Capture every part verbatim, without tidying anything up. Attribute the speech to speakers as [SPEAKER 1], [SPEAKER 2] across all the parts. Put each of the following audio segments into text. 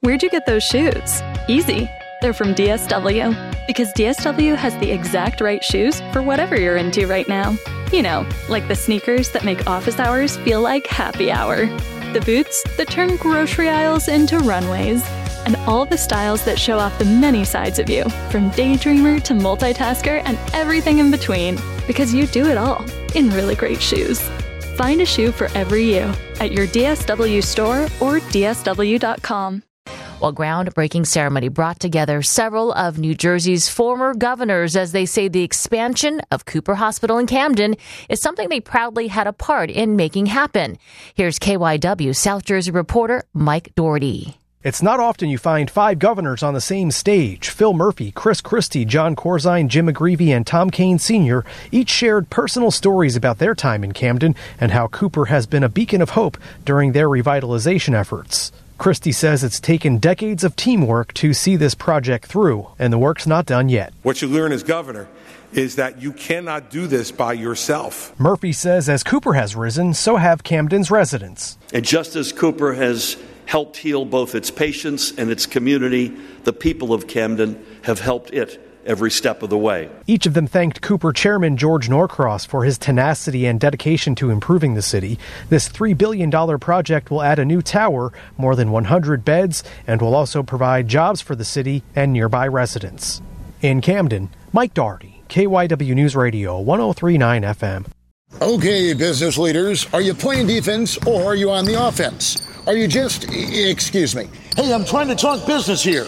[SPEAKER 1] Where'd you get those shoes? Easy. They're from D S W. Because D S W has the exact right shoes for whatever you're into right now. You know, like the sneakers that make office hours feel like happy hour. The boots that turn grocery aisles into runways. And all the styles that show off the many sides of you, from daydreamer to multitasker and everything in between. Because you do it all in really great shoes. Find a shoe for every you at your D S W store or D S W dot com.
[SPEAKER 2] Well, groundbreaking ceremony brought together several of New Jersey's former governors as they say the expansion of Cooper Hospital in Camden is something they proudly had a part in making happen. Here's K Y W South Jersey reporter Mike Doherty.
[SPEAKER 3] It's not often you find five governors on the same stage. Phil Murphy, Chris Christie, John Corzine, Jim McGreevey, and Tom Kean Senior each shared personal stories about their time in Camden and how Cooper has been a beacon of hope during their revitalization efforts. Christie says it's taken decades of teamwork to see this project through, and the work's not done yet.
[SPEAKER 4] What you learn as governor is that you cannot do this by yourself.
[SPEAKER 3] Murphy says as Cooper has risen, so have Camden's residents.
[SPEAKER 5] And just as Cooper has helped heal both its patients and its community, the people of Camden have helped it every step of the way.
[SPEAKER 3] Each of them thanked Cooper Chairman George Norcross for his tenacity and dedication to improving the city. This three billion dollars project will add a new tower, more than one hundred beds, and will also provide jobs for the city and nearby residents. In Camden, Mike Doherty, K Y W News Radio, one oh three point nine F M.
[SPEAKER 6] Okay, business leaders, are you playing defense or are you on the offense? Are you just, excuse me, hey, I'm trying to talk business here.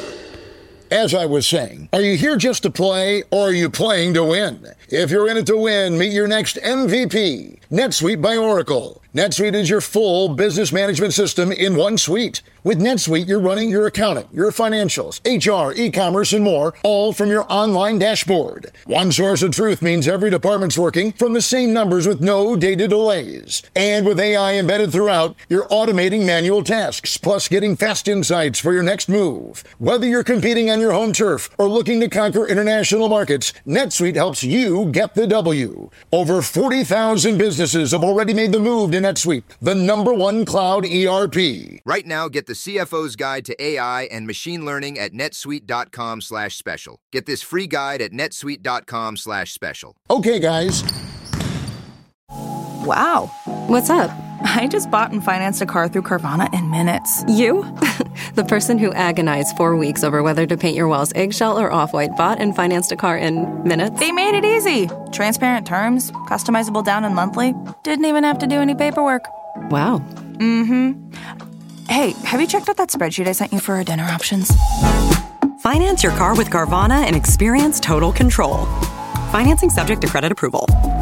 [SPEAKER 6] As I was saying, are you here just to play or are you playing to win? If you're in it to win, meet your next M V P, NetSuite by Oracle. NetSuite is your full business management system in one suite. With NetSuite, you're running your accounting, your financials, H R, e-commerce, and more, all from your online dashboard. One source of truth means every department's working from the same numbers with no data delays. And with A I embedded throughout, you're automating manual tasks, plus getting fast insights for your next move. Whether you're competing on your home turf or looking to conquer international markets, NetSuite helps you get the W. Over forty thousand businesses have already made the move to NetSuite, the number one cloud E R P.
[SPEAKER 7] Right now, get the C F O's Guide to A I and Machine Learning at netsuite.com slash special. Get this free guide at netsuite.com slash special.
[SPEAKER 6] Okay, guys.
[SPEAKER 8] Wow. What's up? I just bought and financed a car through Carvana in minutes.
[SPEAKER 9] You? The person who agonized four weeks over whether to paint your walls eggshell or off-white bought and financed a car in minutes?
[SPEAKER 8] They made it easy. Transparent terms, customizable down and monthly. Didn't even have to do any paperwork.
[SPEAKER 9] Wow.
[SPEAKER 8] Mm-hmm. Hey, have you checked out that spreadsheet I sent you for our dinner options?
[SPEAKER 10] Finance your car with Carvana and experience total control. Financing subject to credit approval.